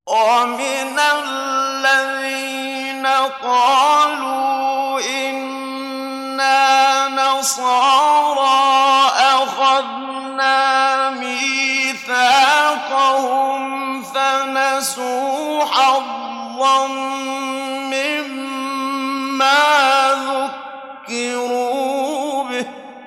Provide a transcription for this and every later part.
ومن الذين قالوا إنا نصارى أخذنا ميثاقهم فنسوا حظا مما ذكروا به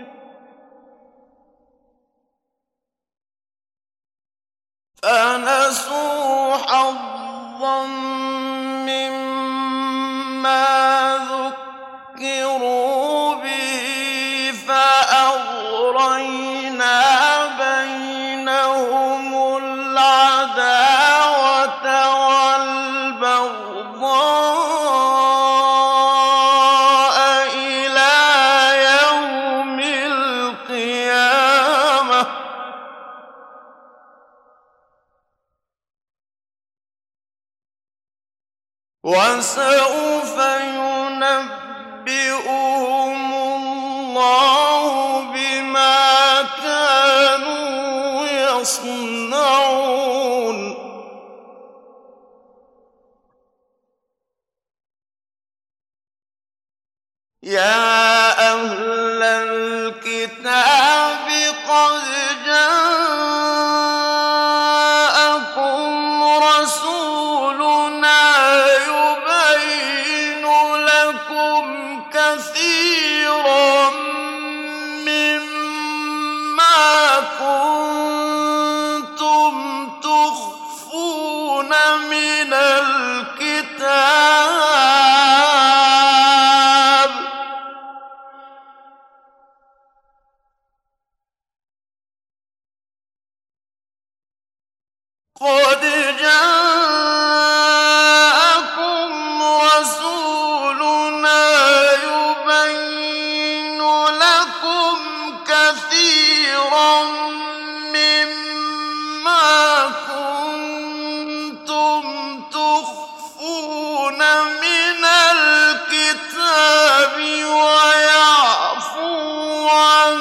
فأغرينا بينهم العداوة والبغضاء إلى يوم القيامة وسوف ينبئهم الله بما كانوا يصنعون يا أهل الكتاب قد جاءكم رسولنا يبين لكم كثيرا مما كنتم تخفون من الكتاب قد جاءكم رسولنا يبين لكم كثيرا مما كنتم تخفون من الكتاب ويعفو عن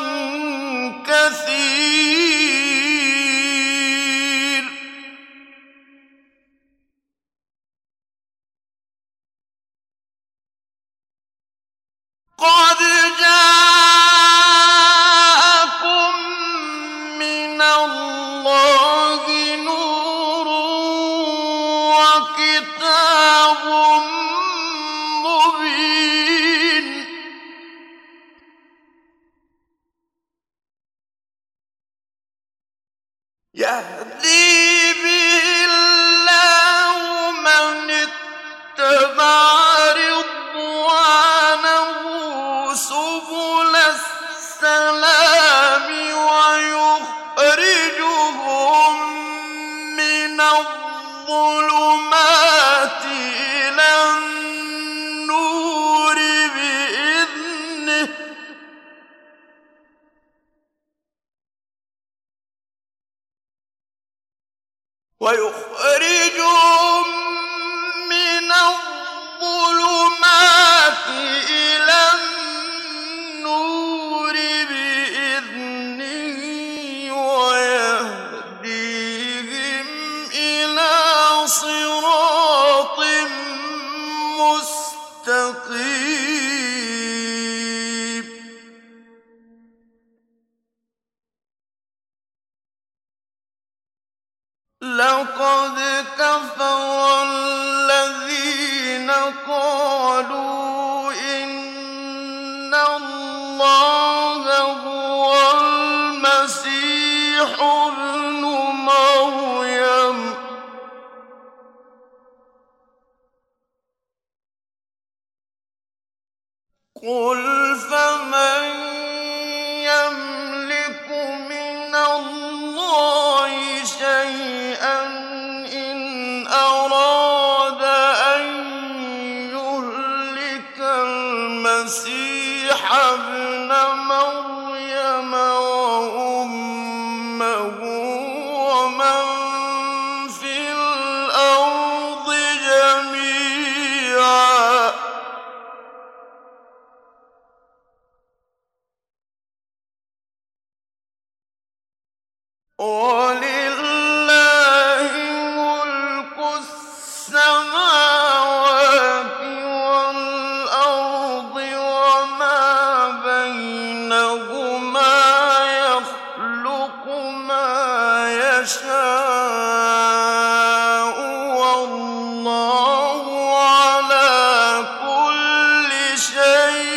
كثير قد جاءكم من الله نور وكتاب مبين يهدي به الله من اتبع رضوانه سبل السلام ويخرجهم من الظلمات إلى النور بإذنه ويخرجهم من الظلمات إلى النور بإذنه ويهديهم إلى صراط مستقيم لقد كفر الذين قالوا إن الله هو المسيح ابن مريم قل فمن يملك من الله شيئا إن أراد أن يهلك المسيح ابن مريم وأمه ومن في الأرض جميعا ولله ملك يَشَاءُ ۗ وَاللَّهُ عَلَىٰ كُلِّ شَيْءٍ